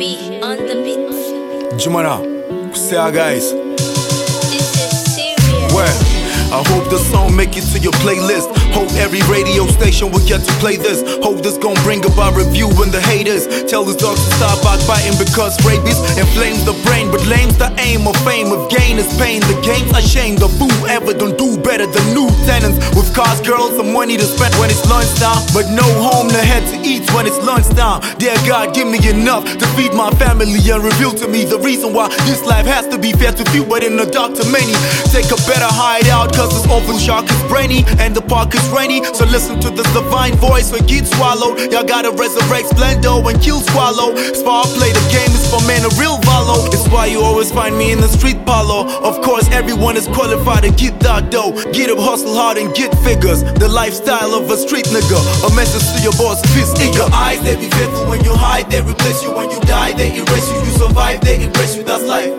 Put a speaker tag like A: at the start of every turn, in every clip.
A: G on the beat.
B: Jumana, say guys.
A: This is serious.
B: Where? I hope the song make it to your playlist. Hope every radio station will get to play this. Hope this gon' bring about review when the haters tell these dogs to stop backbiting because rabies inflames the brain, but lame's the aim of fame. If gain is pain, the game's a shame. The fool ever don't do better than new tenants with cars, girls, and money to spend when it's lunchtime, but no home to head to eat when it's lunchtime. Dear God, give me enough to feed my family and reveal to me the reason why this life has to be fair to few, but in the dark to many. Take a better hideout, cause this awful shark is brainy and the park is rainy. So listen to this divine voice when get swallowed. Y'all gotta resurrect Splendor and kill Swallow. Spar play, the game is for men, a real valor. It's why you always find me in the street parlor. Of course, everyone is qualified to get that dough. Get up, hustle hard and get figures. The lifestyle of a street nigga. A message to your boss, fist in your eyes, they be faithful when you hide. They replace you when you die. They erase you, you survive, they embrace you. That's life.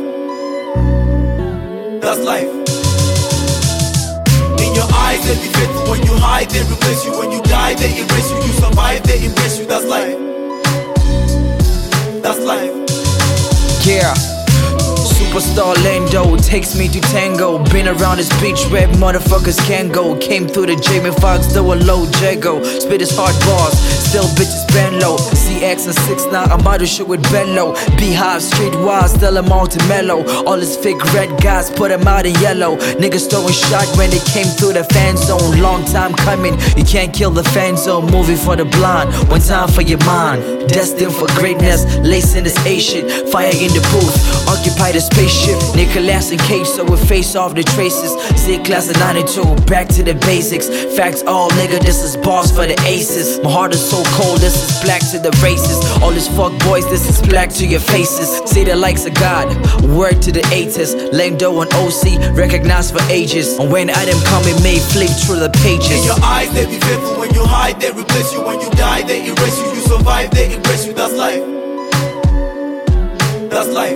B: That's life. In your eyes, they be faithful when you hide. They replace you when you die. They erase you, you survive, they embrace you. That's life. That's life.
C: Yeah. Superstar Lando takes me to tango. Been around this beach where motherfuckers can go. Came through the Jamie Foxx, though a low Jago. Spit his hard bars, still bitches bend low. CX and 6ix9ine, I'm out to shit with Bello. Beehive, streetwise, still I'm all to mellow. All his fake red guys, put him out in yellow. Niggas throwing shot when they came through the fan zone. Long time coming, you can't kill the fan zone. Movie for the blind, one time for your mind. Destined for greatness, lacing this A-shit. Fire in the booth, occupy the spaceship. Nicolas and Cage, so we face off the traces. Z-Class of 92, back to the basics. Facts all, nigga, this is boss for the aces. My heart is so cold, this is black to the races. All these fuck boys, this is black to your faces. Say the likes of God, word to the 80s. Lando and OC, recognized for ages. And when Adam coming, may flip through the pages.
B: In your eyes, they be faithful when you hide. They replace you when you die. They erase you, you survive, they embrace you. That's life. That's life.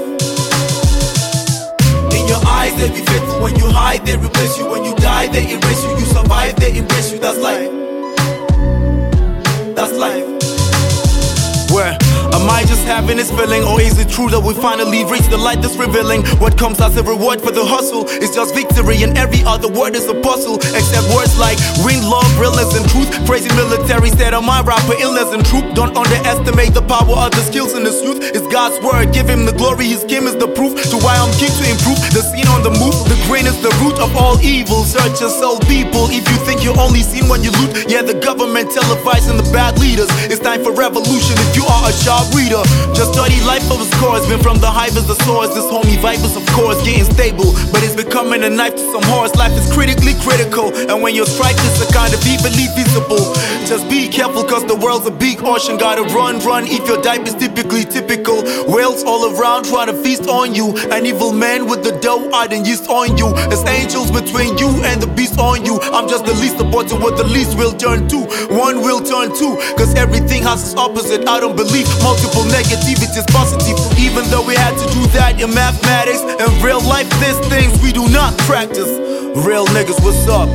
B: In your eyes, they be faithful when you hide. They replace you when you die. They erase you, you survive, they embrace you. That's life. That's life. Where? Am I just having this feeling, or is it true that we finally reach the light that's revealing what comes as a reward for the hustle? It's just victory, and every other word is a puzzle, except words like win, love, realness, and truth. Crazy military said on my rapper, illness and truth. Don't underestimate the power of the skills in this youth. It's God's word, give him the glory. His game is the proof to why I'm keen to improve. The scene on the move, the grain is the root of all evil. Search yourself, people. If you think you're only seen when you loot, yeah, the government televising the bad leaders. It's time for revolution. If you are a sharp reader, just study life of his scores. Been from the hive as the source. This homie vibe is of course getting stable, but it's becoming a knife to some horse. Life is critically critical, and when your strike is a kind of evilly visible. Just be careful, cause the world's a big ocean. Gotta run, if your type is typically typical. Whales all around trying to feast on you. An evil man with the dough adding yeast on you. There's angels between you and the beast on you. I'm just the least important what the least will turn to. One will turn two, cause everything has its opposite. I don't believe multiple negativity is positive, even though we had to do that in mathematics. In real life, there's things we do not practice. Real niggas, what's up?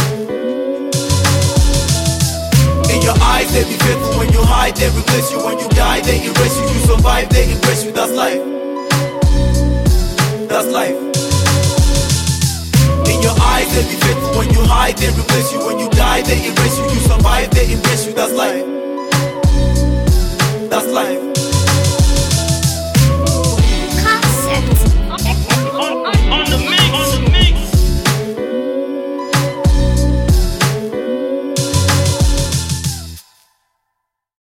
B: In your eyes, they be faithful when you hide. They replace you when you die. They erase you, you survive, they embrace you. That's life. That's life. In your eyes, they be faithful when you hide. They replace you when you die. They erase you, you survive, they embrace you. That's life. That's life.